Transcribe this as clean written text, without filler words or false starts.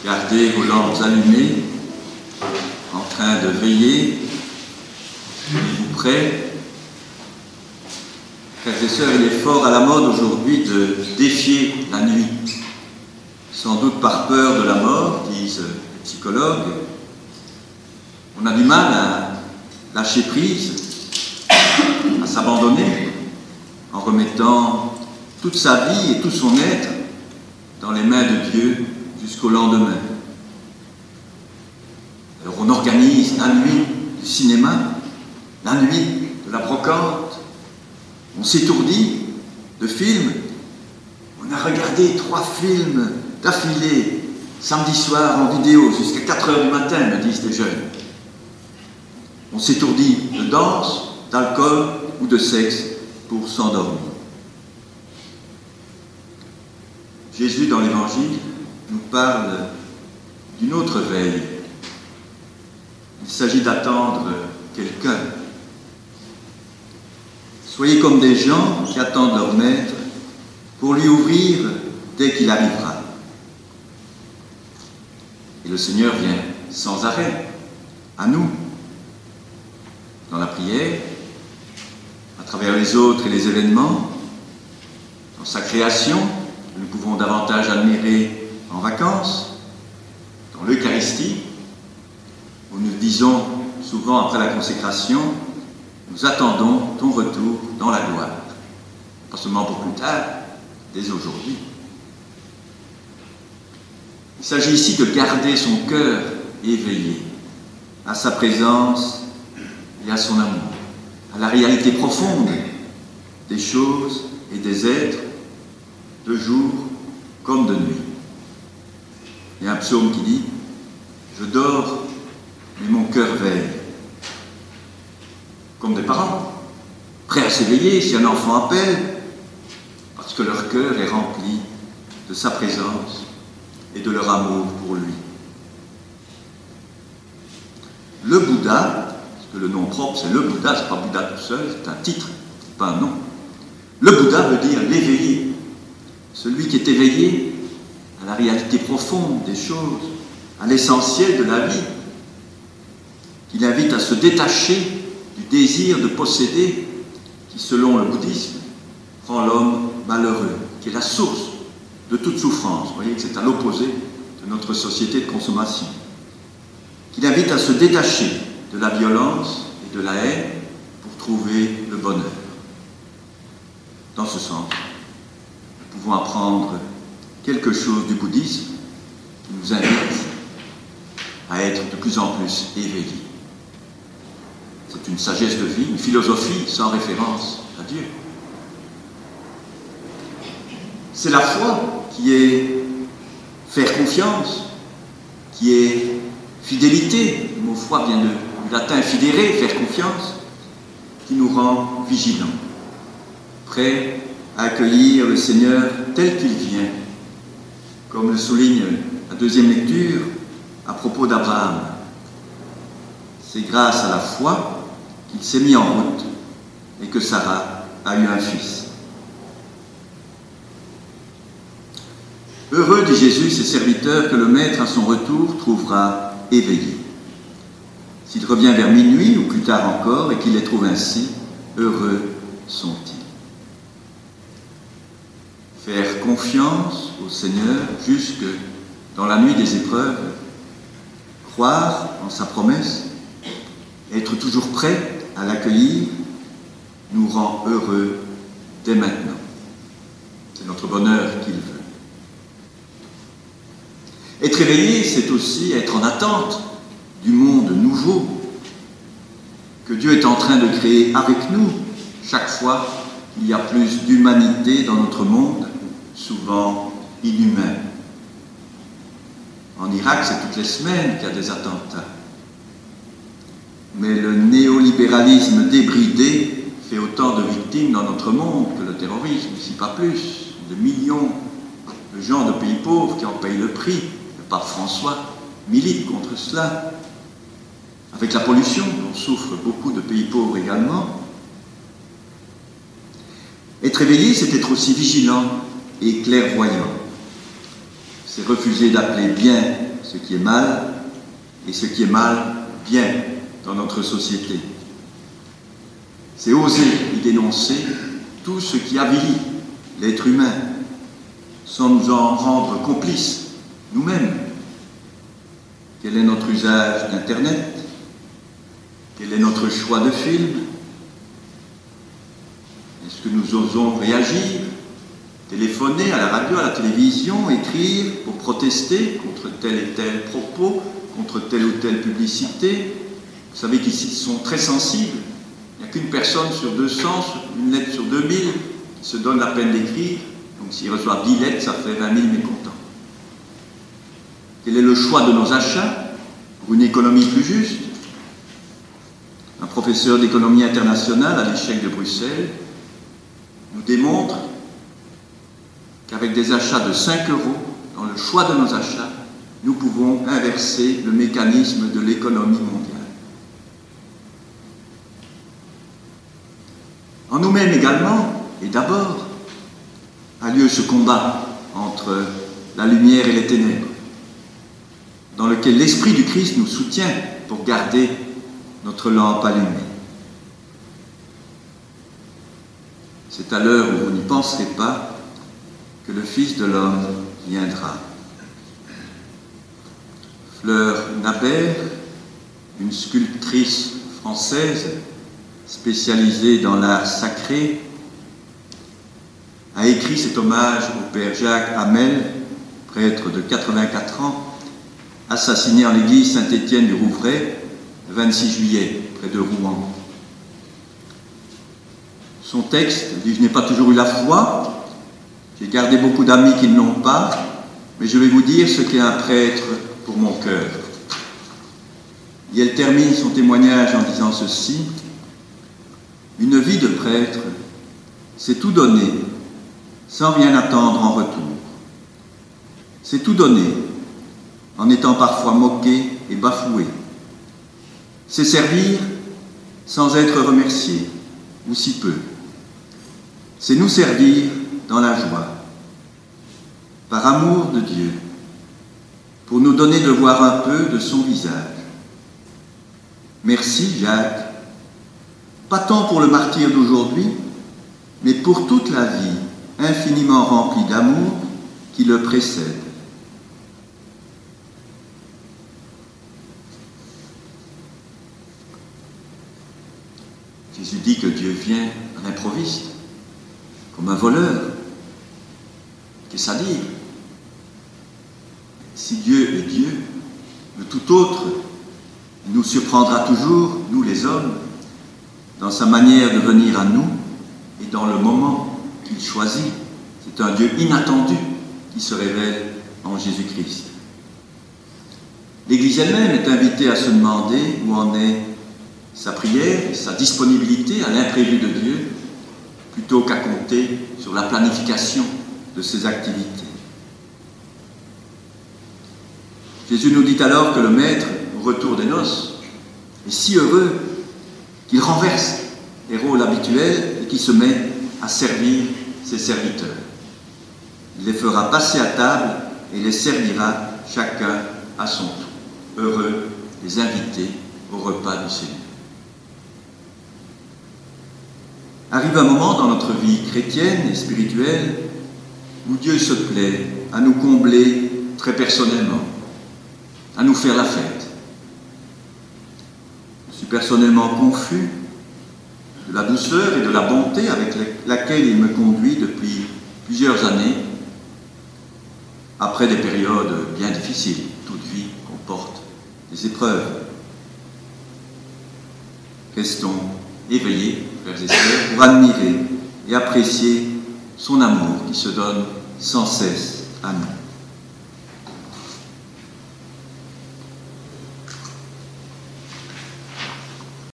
Gardez vos lampes allumées, en train de veiller. Tenez-vous prêts. Frères et sœurs, il est fort à la mode aujourd'hui de défier la nuit. Sans doute par peur de la mort, disent les psychologues. On a du mal à lâcher prise, à s'abandonner, en remettant toute sa vie et tout son être dans les mains de Dieu jusqu'au lendemain. Alors on organise la nuit du cinéma, la nuit de la brocante, on s'étourdit de films. On a regardé 3 films d'affilée, samedi soir en vidéo, jusqu'à 4 heures du matin, me disent les jeunes. On s'étourdit de danse, d'alcool ou de sexe pour s'endormir. Jésus, dans l'Évangile, nous parle d'une autre veille. Il s'agit d'attendre quelqu'un. Soyez comme des gens qui attendent leur maître pour lui ouvrir dès qu'il arrivera. Et le Seigneur vient sans arrêt à nous, dans la prière, à travers les autres et les événements, dans sa création, que nous pouvons davantage admirer en vacances, dans l'Eucharistie, où nous disons souvent après la consécration, nous attendons ton retour dans la gloire. Pas seulement pour plus tard, dès aujourd'hui. Il s'agit ici de garder son cœur éveillé à sa présence et à son amour, à la réalité profonde des choses et des êtres, de jour comme de nuit. Il y a un psaume qui dit « Je dors, mais mon cœur veille ». Comme des parents, prêts à s'éveiller si un enfant appelle, parce que leur cœur est rempli de sa présence et de leur amour pour lui. Le Bouddha, parce que le nom propre c'est le Bouddha, c'est pas Bouddha tout seul, c'est un titre, pas un nom. Le Bouddha veut dire l'éveillé, celui qui est éveillé à la réalité profonde des choses, à l'essentiel de la vie, qui l'invite à se détacher du désir de posséder qui, selon le bouddhisme, rend l'homme malheureux, qui est la source de toute souffrance. Vous voyez que c'est à l'opposé de notre société de consommation. Qui l'invite à se détacher de la violence et de la haine pour trouver le bonheur. Dans ce sens, nous pouvons apprendre quelque chose du bouddhisme qui nous invite à être de plus en plus éveillés. C'est une sagesse de vie, une philosophie sans référence à Dieu. C'est la foi qui est faire confiance, qui est fidélité. Le mot foi vient du latin fidere, faire confiance, qui nous rend vigilants, prêts à accueillir le Seigneur tel qu'il vient, comme le souligne la deuxième lecture à propos d'Abraham. C'est grâce à la foi qu'il s'est mis en route et que Sarah a eu un fils. Heureux, dit Jésus, ces serviteurs que le Maître à son retour trouvera éveillés. S'il revient vers minuit ou plus tard encore et qu'il les trouve ainsi, heureux sont-ils. Faire confiance au Seigneur jusque dans la nuit des épreuves, croire en sa promesse, être toujours prêt à l'accueillir, nous rend heureux dès maintenant. C'est notre bonheur qu'il veut. Être éveillé, c'est aussi être en attente du monde nouveau que Dieu est en train de créer avec nous chaque fois qu'il y a plus d'humanité dans notre monde, souvent inhumain. En Irak, c'est toutes les semaines qu'il y a des attentats. Mais le néolibéralisme débridé fait autant de victimes dans notre monde que le terrorisme, si pas plus. Des millions de gens de pays pauvres qui en payent le prix. Le pape François milite contre cela. Avec la pollution, dont souffrent beaucoup de pays pauvres également. Être éveillé, c'est être aussi vigilant et clairvoyant. C'est refuser d'appeler bien ce qui est mal et ce qui est mal bien dans notre société. C'est oser y dénoncer tout ce qui avilit l'être humain sans nous en rendre complices nous-mêmes. Quel est notre usage d'Internet? Quel est notre choix de film? Est-ce que nous osons réagir, téléphoner à la radio, à la télévision, écrire pour protester contre tel et tel propos, contre telle ou telle publicité? Vous savez qu'ici, ils sont très sensibles. Il n'y a qu'une personne sur 200, une lettre sur 2000 qui se donne la peine d'écrire. Donc s'il reçoit 10 lettres, ça fait 20 000 mécontents. Quel est le choix de nos achats pour une économie plus juste? Un professeur d'économie internationale à l'ESSEC de Bruxelles nous démontre qu'avec des achats de 5 €, dans le choix de nos achats, nous pouvons inverser le mécanisme de l'économie mondiale. En nous-mêmes également, et d'abord, a lieu ce combat entre la lumière et les ténèbres, dans lequel l'Esprit du Christ nous soutient pour garder notre lampe allumée. C'est à l'heure où vous n'y penserez pas que le Fils de l'homme viendra. Fleur Nabert, une sculptrice française spécialisée dans l'art sacré, a écrit cet hommage au père Jacques Hamel, prêtre de 84 ans, assassiné en l'église Saint-Étienne du Rouvray le 26 juillet, près de Rouen. Son texte dit « Je n'ai pas toujours eu la foi, j'ai gardé beaucoup d'amis qui ne l'ont pas, mais je vais vous dire ce qu'est un prêtre pour mon cœur. » Et elle termine son témoignage en disant ceci: « Une vie de prêtre, c'est tout donner, sans rien attendre en retour. C'est tout donner, en étant parfois moqué et bafoué. C'est servir sans être remercié, ou si peu. C'est nous servir dans la joie, par amour de Dieu, pour nous donner de voir un peu de son visage. Merci Jacques, pas tant pour le martyre d'aujourd'hui, mais pour toute la vie infiniment remplie d'amour qui le précède. » Jésus dit que Dieu vient à l'improviste, comme un voleur. Qu'est-ce à dire? Si Dieu est Dieu, de tout autre, il nous surprendra toujours, nous les hommes, dans sa manière de venir à nous et dans le moment qu'il choisit. C'est un Dieu inattendu qui se révèle en Jésus-Christ. L'Église elle-même est invitée à se demander où en est sa prière et sa disponibilité à l'imprévu de Dieu, plutôt qu'à compter sur la planification de ses activités. Jésus nous dit alors que le Maître, au retour des noces, est si heureux qu'il renverse les rôles habituels et qu'il se met à servir ses serviteurs. Il les fera passer à table et les servira chacun à son tour. Heureux les invités au repas du Seigneur. Arrive un moment dans notre vie chrétienne et spirituelle où Dieu se plaît à nous combler très personnellement, à nous faire la fête. Je suis personnellement confus de la douceur et de la bonté avec laquelle il me conduit depuis plusieurs années, après des périodes bien difficiles. Toute vie comporte des épreuves. Restons éveillés, frères et sœurs, pour admirer et apprécier son amour qui se donne sans cesse à nous.